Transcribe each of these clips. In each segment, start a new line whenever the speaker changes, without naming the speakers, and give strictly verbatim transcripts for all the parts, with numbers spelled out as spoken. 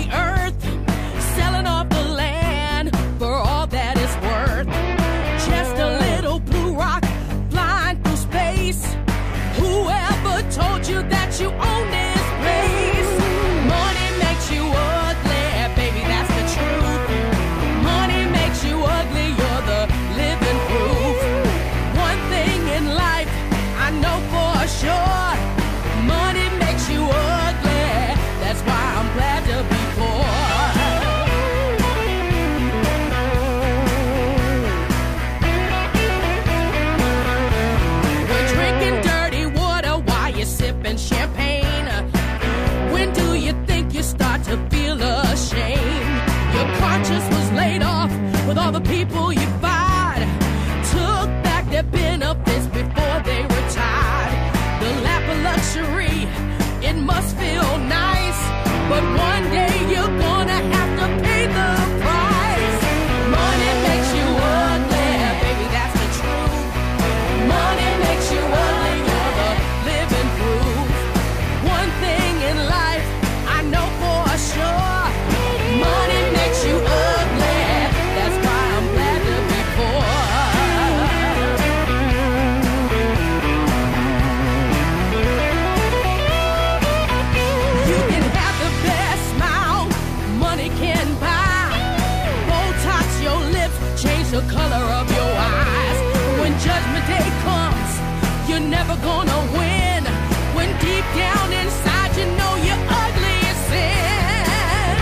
earth, selling off the land for all that it's worth. Just a little blue rock flying through space. Whoever told you that you own this place? Money makes you ugly, baby, that's the truth. Money makes you ugly, you're the living proof. One thing in life I know for sure, money makes you ugly. That's why I'm glad to be poor. We're drinking dirty water while you're sipping champagne. When do you think you start to feel ashamed? Your conscience was laid off with all the people you fired. Took back their benefits before they retired. The lap of luxury, it must feel nice, but one day you're gonna have to pay the price. Money makes you ugly, baby, that's the truth. Money makes you ugly, you're the living proof. One thing in life I know for sure, money makes you ugly. That's why I'm glad to be poor. You can have the best smile money can buy. Botox your lips, change the color of your eyes. When judgment day comes, you're never gonna win. When deep down inside you know you're ugly as sin.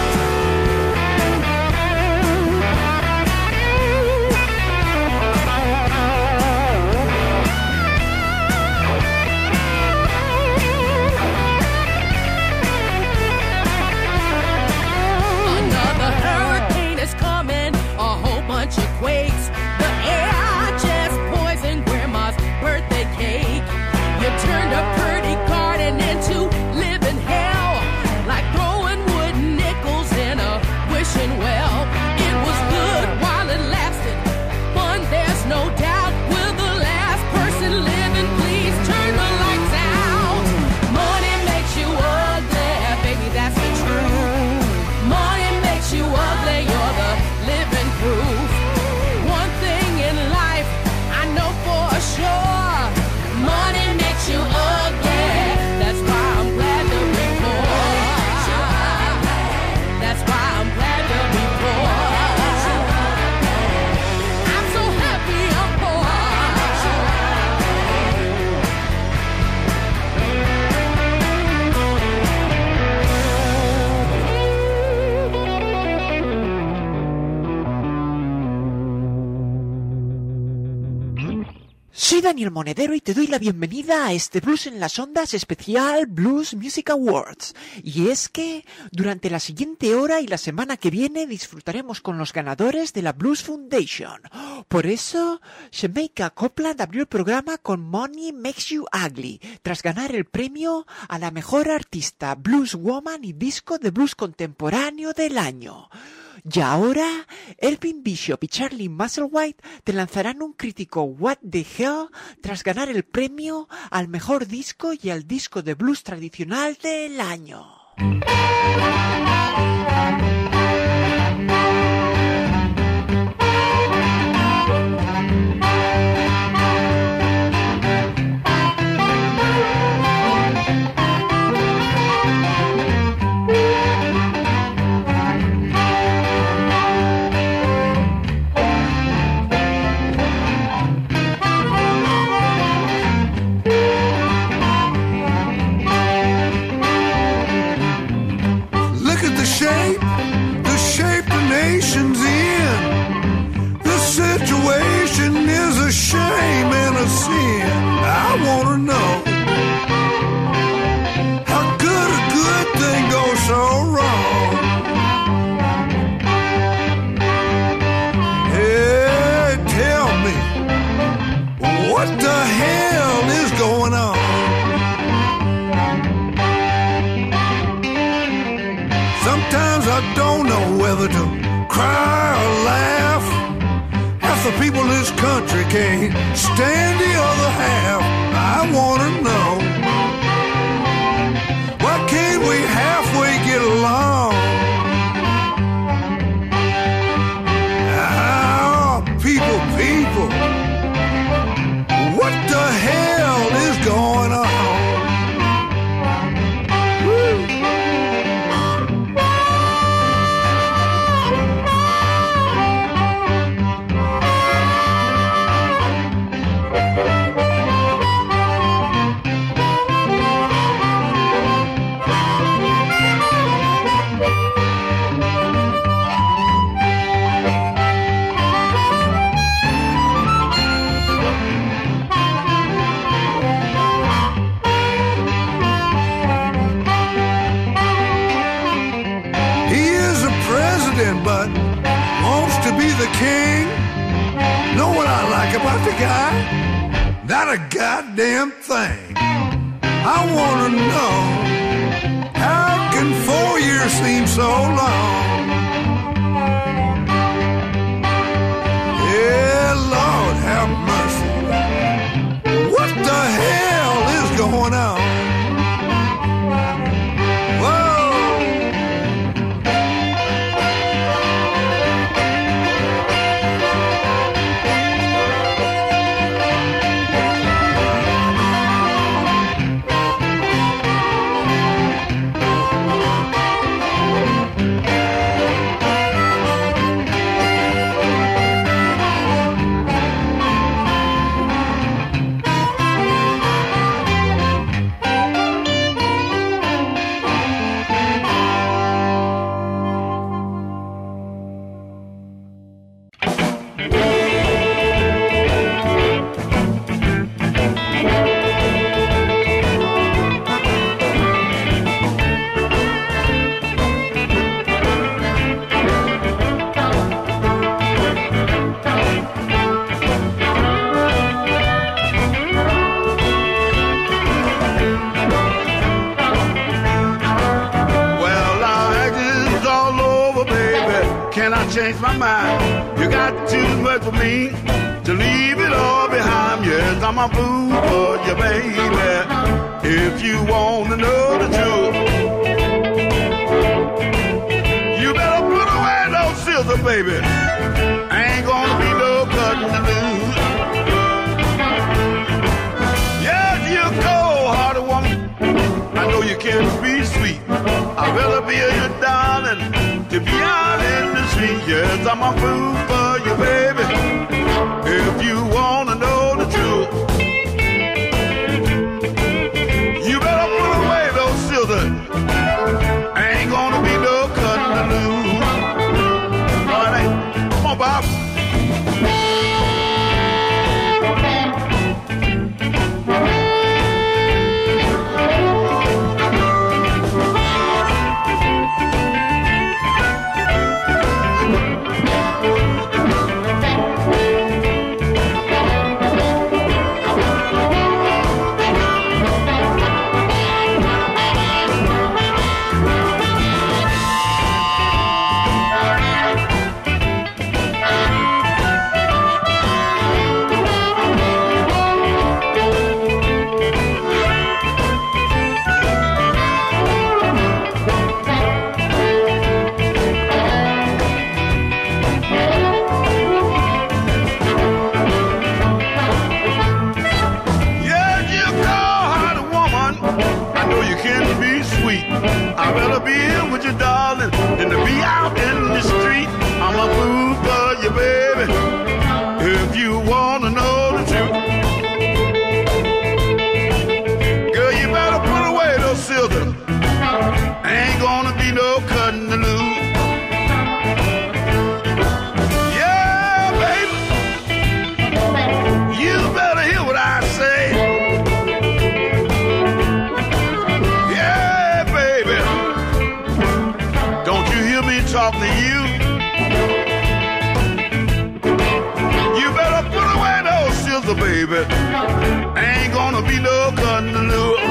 Another hurricane is coming, a whole bunch of quakes. The air just poisoned grandma's birthday cake. You turned a pretty garden into living hell, like throwing wooden nickels in a wishing well. It was good while it lasted, fun there's no doubt. Will the last person living please turn the lights out? Money makes you ugly, baby, that's the truth. Money makes you ugly, you're the living proof. One thing in life I know for sure, money makes you ugly. That's why I'm glad to be poor. That's why I'm glad to be poor. I'm so happy I'm poor.
Soy Daniel Monedero y te doy la bienvenida a este Blues en las Ondas especial Blues Music Awards. Y es que durante la siguiente hora y la semana que viene disfrutaremos con los ganadores de la Blues Foundation. Por eso, Shemeika Copeland abrió el programa con Money Makes You Ugly, tras ganar el premio a la mejor artista Blues Woman y disco de blues contemporáneo del año. Y ahora, Elvin Bishop y Charlie Musselwhite te lanzarán un crítico What the Hell tras ganar el premio al mejor disco y al disco de blues tradicional del año.
Shame and a sin. I wanna know how could a good thing go so wrong? Hey, tell me, what the hell is going on? Sometimes I don't know whether to cry or laugh. Half the people in this country can't stand the other half. I wanna know, why can't we halfway get along? man, but wants to be the king. Know what I like about the guy? Not a goddamn thing. I wanna know, how can four years seem so long? Yeah, Lord have mercy. What the hell is going on?
Change my mind. You got too much for me to leave it all behind. Yes, I'm a fool for you, baby. If you want to know the truth, you better put away those scissors, baby. Ain't gonna be no cutting to lose. Yes, you're a cold-hearted woman. I know you can be sweet. I'd rather be your darling to be out in the street. Yes, I'm a fool for you, baby. If you wanna know the truth, you better put away those scissors. Ain't gonna be no cutting to lose. All right, come on, Bob. I'd rather be here with you, darling, than to be out in the street. I'm a fool for you, baby. If you wanna know the truth, girl, you better put away those scissors. Ain't gonna be no cutting to lose. Yeah, baby, you better hear what I say. Talk to you. You better put away those scissors, baby. Ain't gonna be no cutting to lose.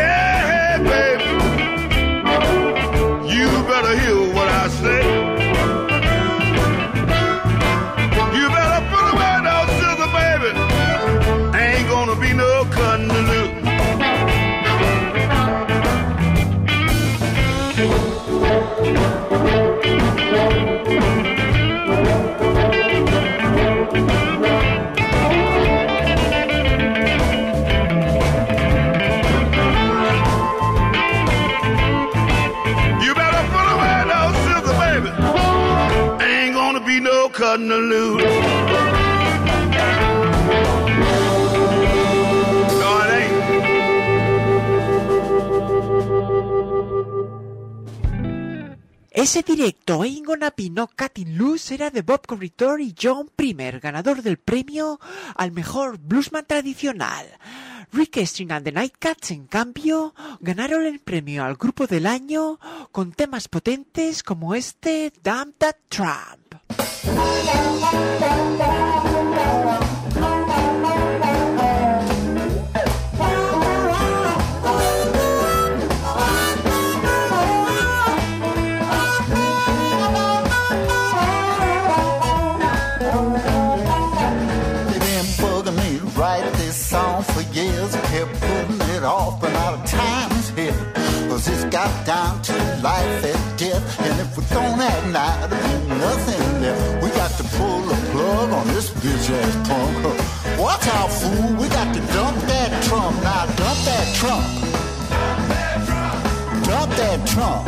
Hey, hey, baby, you better hear what I say. cutting the loot. No, it ain't.
Ese directo Ain't Gonna Be No Cutting Loose era de Bob Corritore y John Primer, ganador del premio al mejor bluesman tradicional. Rick Astley and the Nightcats, en cambio, ganaron el premio al grupo del año con temas potentes como este Damn That Trump.
Off, but now the time is here, cause it's got down to life and death, and if we don't act now, there'll be nothing left. We got to pull the plug on this bitch ass punk. Watch out, fool, we got to dump that Trump. Now dump that Trump. Dump that Trump.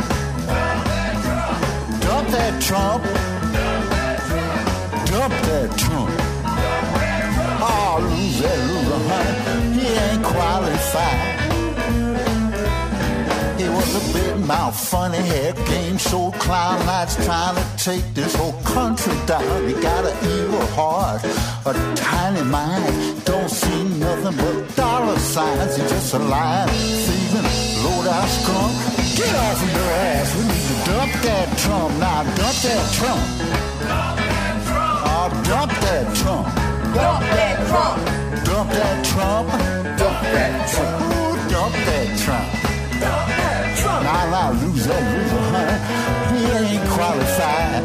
Dump that Trump. Dump that Trump. Oh, loser, loser, honey, he ain't qualified. He was a big mouth, funny hair, game show clown, nights trying to take this whole country down. He got an evil heart, a tiny mind, don't see nothing but dollar signs. He's just a lying, thieving, low-down skunk. Get off of your ass, we need to dump that Trump. Now dump that Trump. Dump that Trump. Oh, dump that Trump.
Dump that Trump.
Dump that Trump.
Dump that Trump.
Ooh, dump that Trump.
Dump that Trump.
Now, now, loser, loser, honey, he ain't qualified.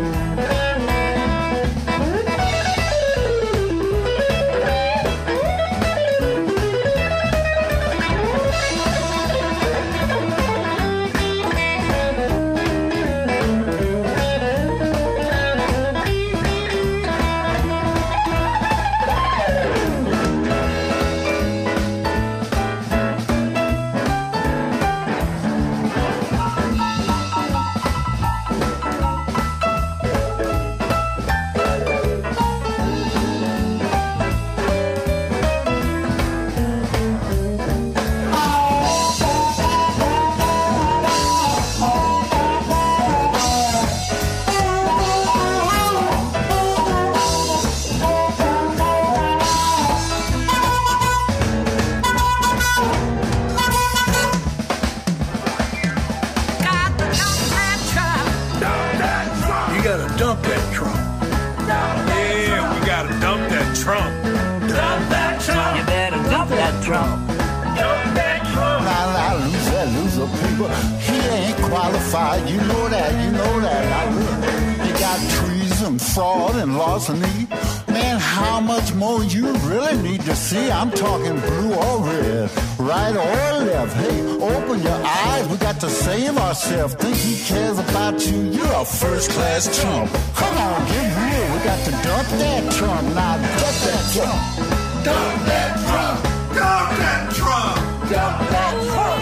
You know that, you know that. Now, you got treason, fraud, and larceny. Man, how much more you really need to see? I'm talking blue or red, right or left. Hey, open your eyes. We got to save ourselves. Think he cares about you? You're a first-class chump. Come on, get real. We got to dump that Trump. Now, dump that Trump.
Dump that Trump. Dump that Trump.
Dump that Trump.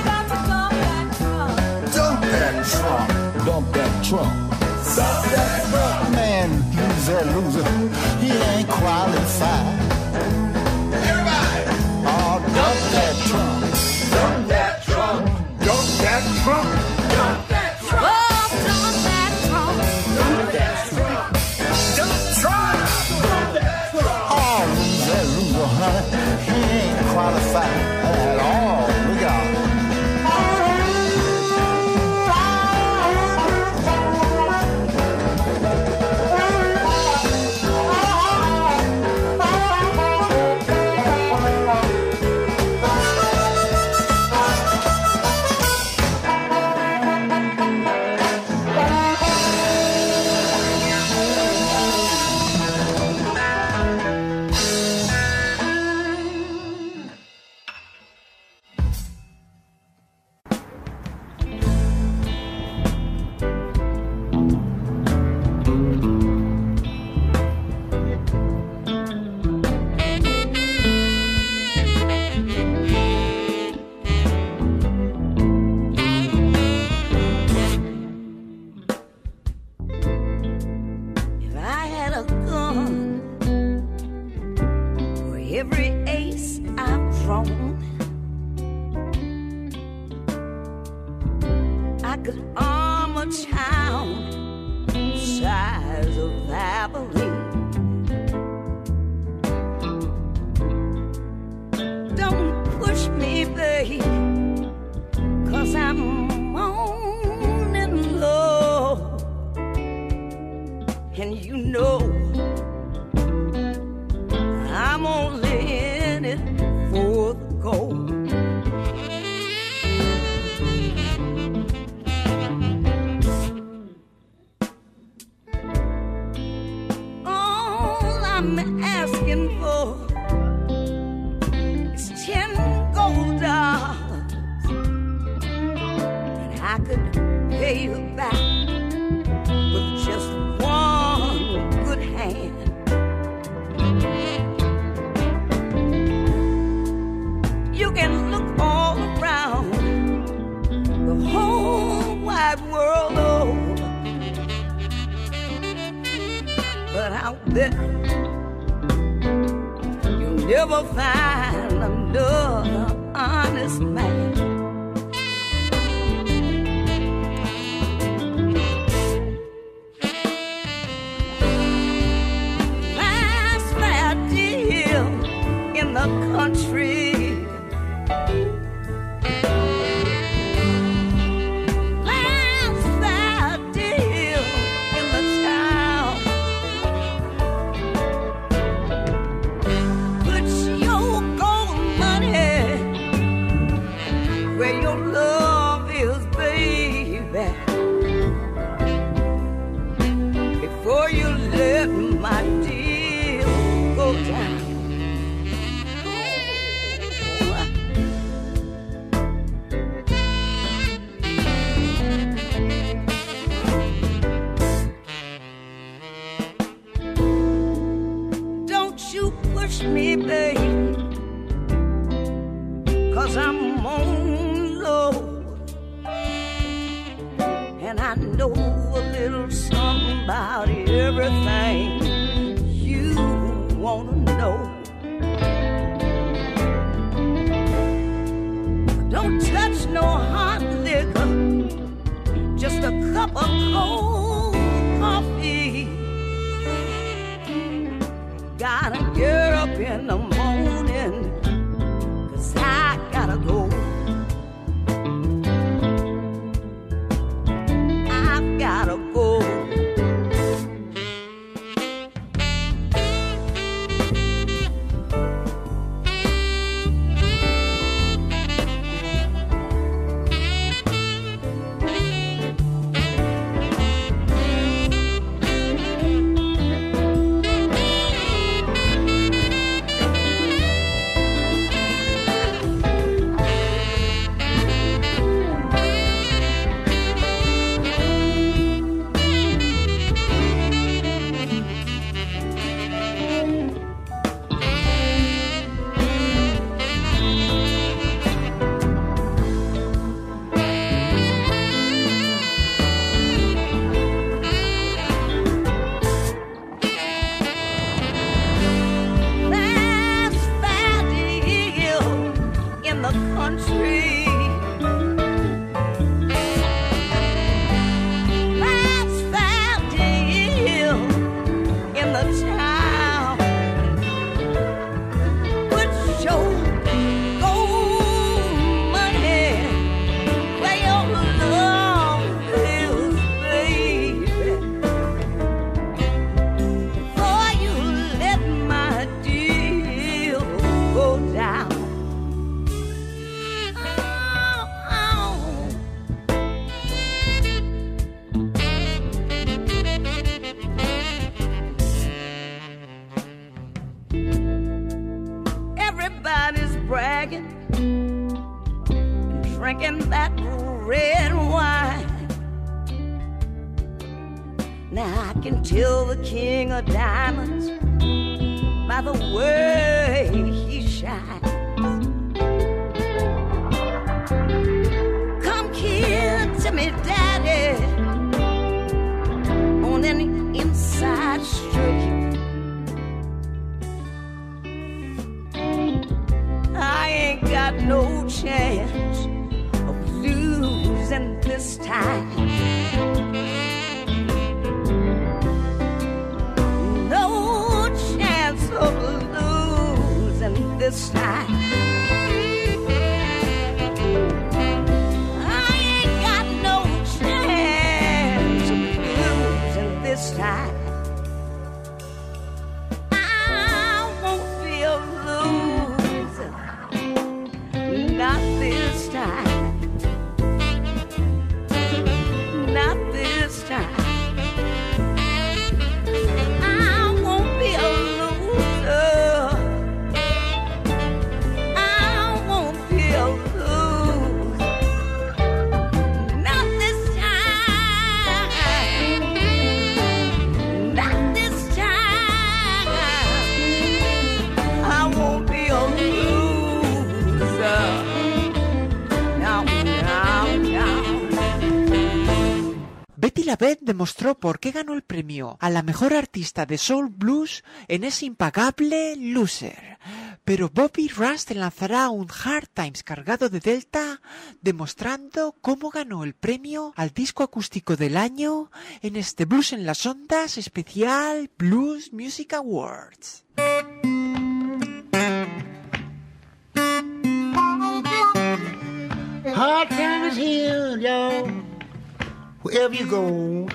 Dump that Trump. Dump that Trump. Dump that Trump. Man, loser, loser, he ain't qualified.
Everybody.
Oh, dump that Trump.
Dump that Trump. Dump that Trump. Dump that Trump.
Oh, dump that Trump.
Dump that Trump. Dump Trump. Dump that Trump.
Oh, loser, loser, honey, he ain't qualified at all. Look out.
And you know I'm only in it for the gold. All I'm asking for is ten gold dollars, and I could pay you back with just one good hand. You can look all around the whole wide world over, but out there you'll never find another honest man. The country, last fair deal in the town. Put your gold money where your love is, baby, before you let my deal go down. Me, babe, 'cause I'm on low, and I know a little something about everything you wanna know. Don't touch no hot liquor, just a cup of cold coffee. Gotta get up in the morning, 'cause I gotta go. I've gotta go. Drinking that red wine. Now I can tell the king of diamonds by the way he shines. Come here to me, daddy, on an inside street. I ain't got no chance of losing this time. No chance of losing this time. I ain't got no chance of losing this time.
primera vez demostró por qué ganó el premio a la mejor artista de soul blues en ese impagable Loser. Pero Bobby Rust lanzará un Hard Times cargado de Delta, demostrando cómo ganó el premio al disco acústico del año en este Blues en las Ondas especial Blues Music Awards.
Hard times here, y'all. Wherever you go,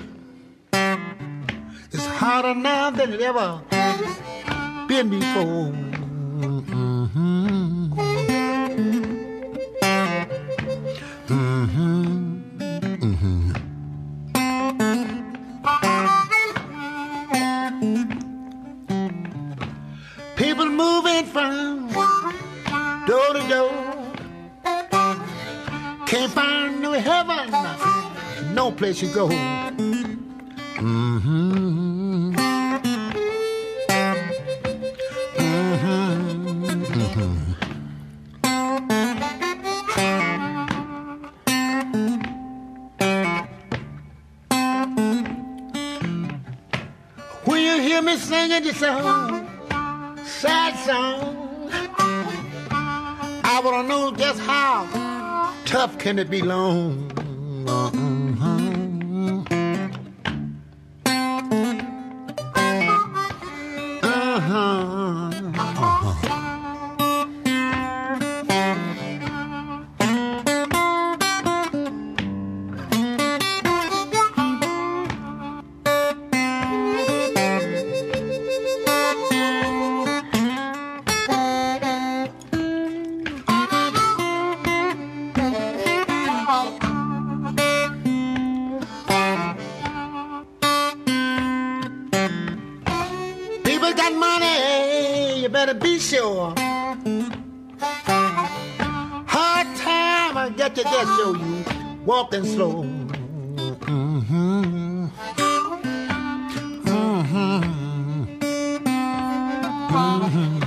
it's harder now than it ever been before. Mm-hmm. Mm-hmm. Mm-hmm. People moving from door to door. Can't find no heaven, no place you go. Mm-hmm. Mm-hmm. Mm-hmm. When you hear me singing your song, sad song, I wanna know just how tough can it be long? Uh-huh. Uh-huh. Uh-huh. Be sure. Hard time, I got to just show you. Walking slow. Mm-hmm. Mm-hmm. Mm-hmm.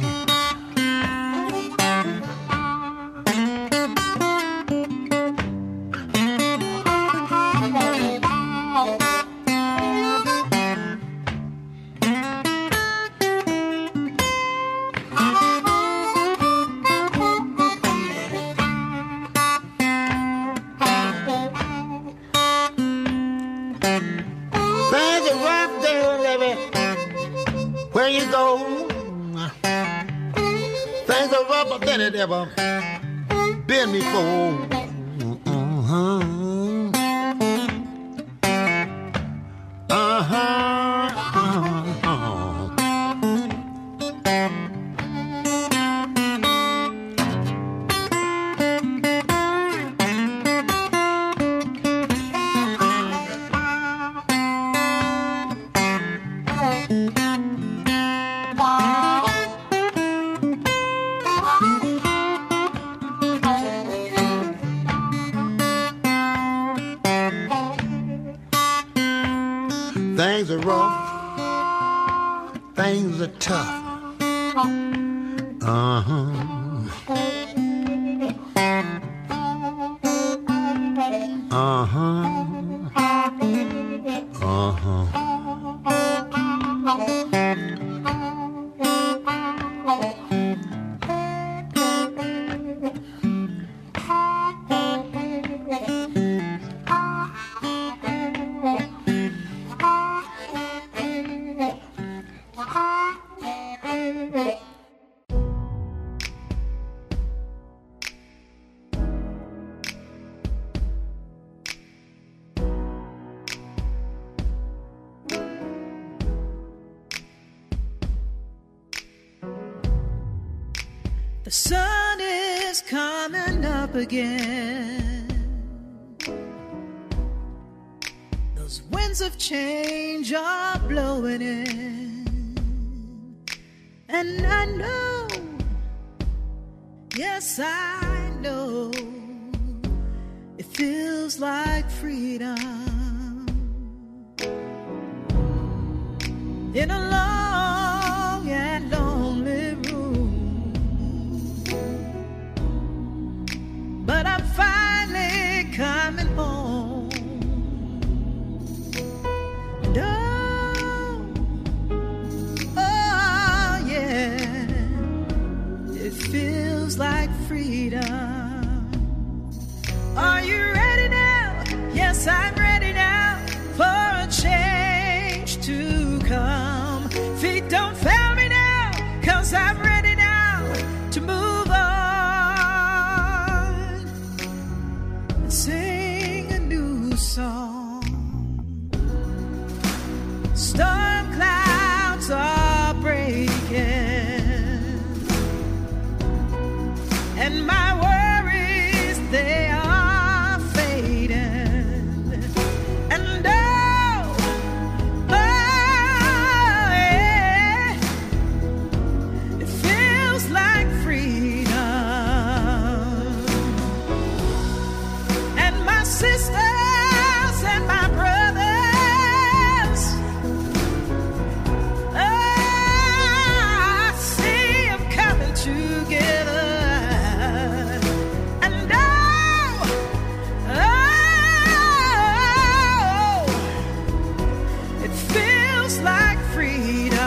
Than it ever been before. Uh-huh. Uh-huh. Uh-huh. Things are rough, things are tough. Uh-huh. Uh-huh. Uh-huh.
The sun is coming up again. Those winds of change are blowing in. And I know, yes I know, it feels like freedom. In a long and lonely room. But I'm finally coming home. and my worries, they are fading. And oh, oh yeah, it feels like freedom. And my sisters and my brothers, oh, I see them coming together. And oh, oh, it feels like freedom.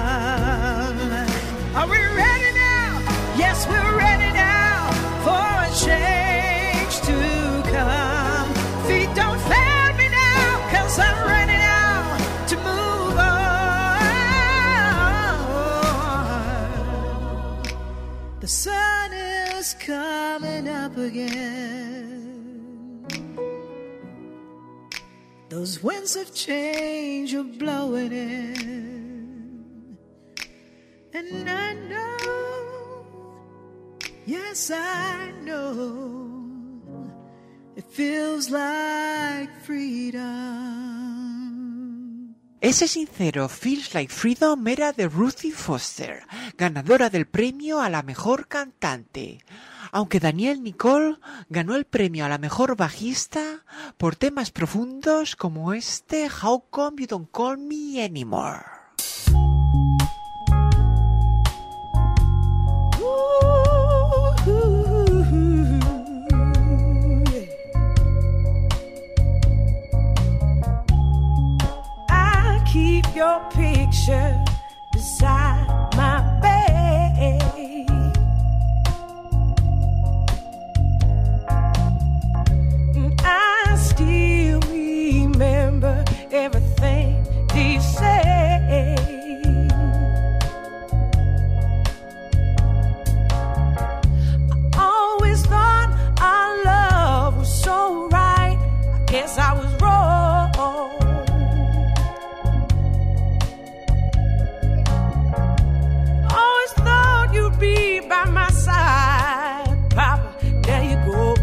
Are we ready now? Yes, we're ready now for a change to come. Feet don't fail me now, 'cause I'm ready now to move on. The sun is coming up again. Those winds of change are blowing in. And I know, yes, I know, it feels like freedom.
Ese sincero Feels Like Freedom era de Ruthie Foster, ganadora del premio a la mejor cantante. Aunque Danielle Nicole ganó el premio a la mejor bajista por temas profundos como este How Come You Don't Call Me Anymore.
I keep your picture beside my bed. I still remember everything they said. I always thought our love was so right. I guess I was wrong. Always thought you'd be by my side, Papa. There you go.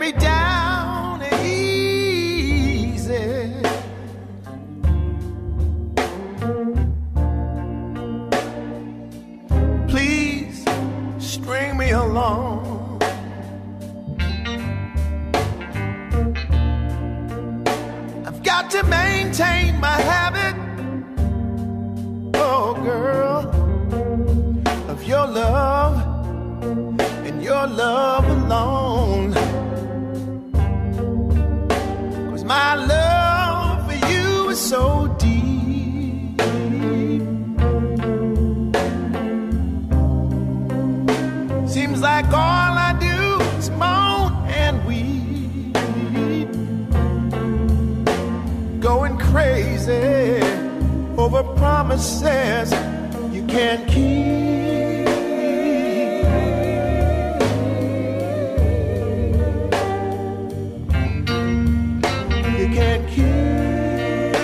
me down easy. Please string me along. I've got to maintain my habit, oh girl, of your love and your love alone. 'Cause my love for you is so deep. Seems like all I do is moan and weep, going crazy over promises you can't keep. You can't keep.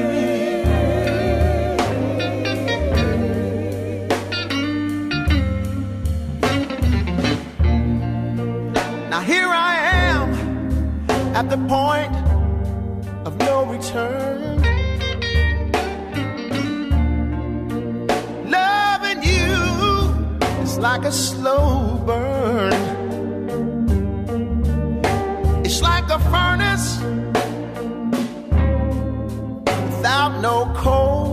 Now here I am at the point of no return. Loving you is like a slow burn. It's like a furnace without no coal.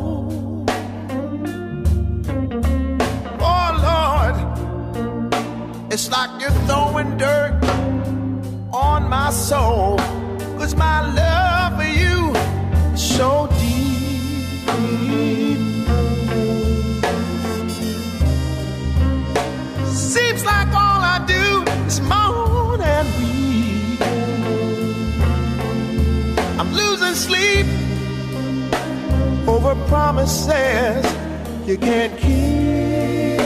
Oh Lord, it's like you're throwing dirt on my soul. 'Cause my love for you is so deep. Seems like all I do is moan and weep. I'm losing sleep over promises you can't keep.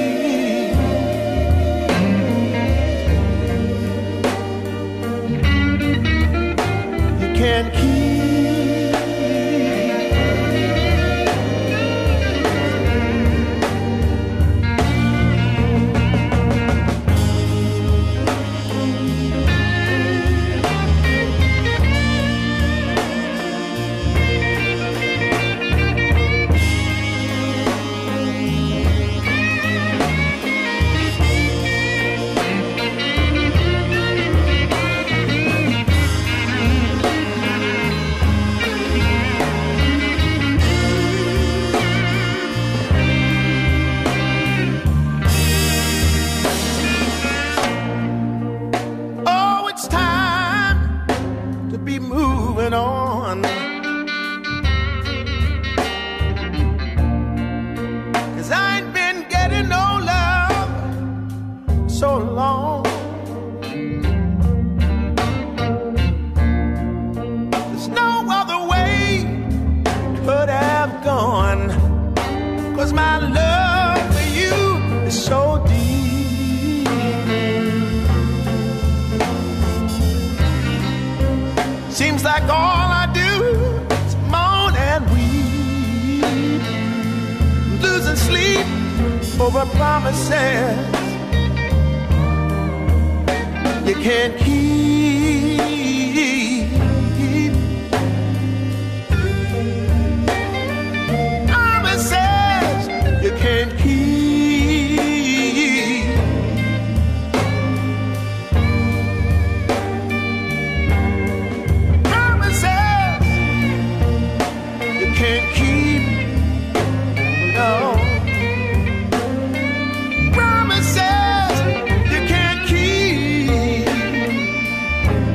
You can't keep. Seems like all I do is moan and weep, losing sleep over promises you can't keep. Promises you can't keep. Promises you can't keep. No. Promises you can't keep.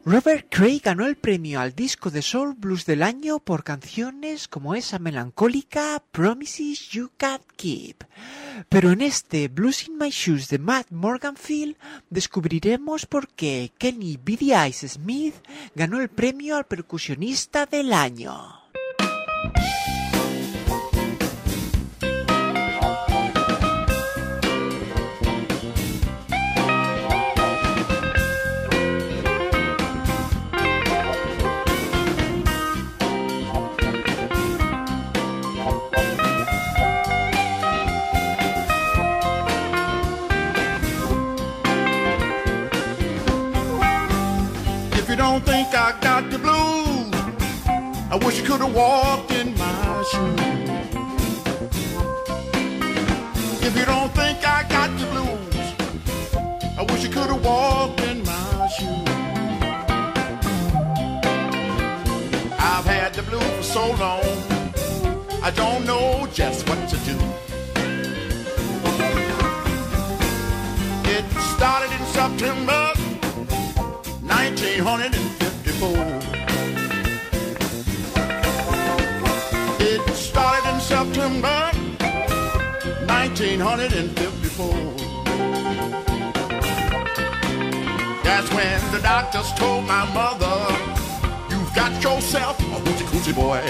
Robert Cray ganó el premio al disco de Soul Blues del año por canciones como esa melancólica Promises You Can't Keep. Pero en este Blues in My Shoes de Matt Morganfield descubriremos por qué Kenny Beady Ice Smith ganó el premio al percusionista del año.
Don't think I got the blues. I wish you could have walked in my shoes. If you don't think I got the blues, I wish you could have walked in my shoes. I've had the blues for so long, I don't know just what to do. It started in September nineteen fifty-four. It started in September nineteen fifty-four. That's when the doctors told my mother, you've got yourself a hoochie coochie boy.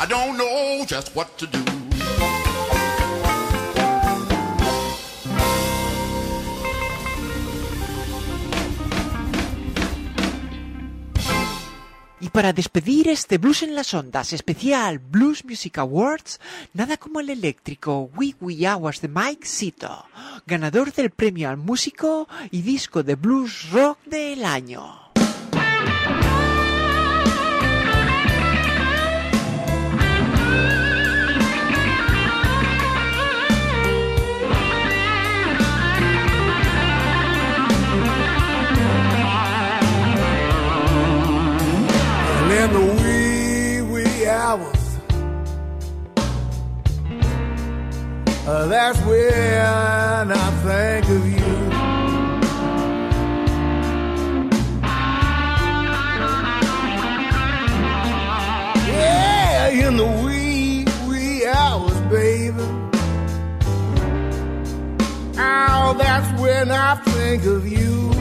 I don't know just what to do.
Y para despedir este Blues en las Ondas especial Blues Music Awards, nada como el eléctrico Wee Wee Hours de Mike Zito, ganador del premio al músico y disco de blues rock del año.
In the wee, wee hours, uh, that's when I think of you. Yeah, in the wee, wee hours, baby. Oh, that's when I think of you.